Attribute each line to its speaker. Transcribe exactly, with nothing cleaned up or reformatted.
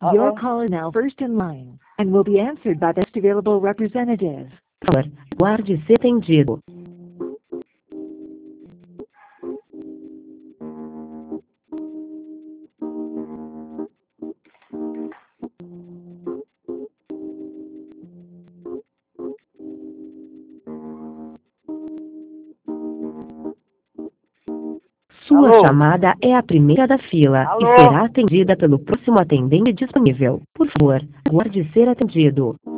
Speaker 1: Your
Speaker 2: Uh-oh.
Speaker 1: call is now first in line and will be answered by the next available representative.
Speaker 3: Por favor, aguarde ser atendido. Sua
Speaker 2: Alô?
Speaker 3: chamada é a primeira da fila
Speaker 2: Alô?
Speaker 3: e será atendida pelo próximo atendente disponível. Por favor, aguarde ser atendido.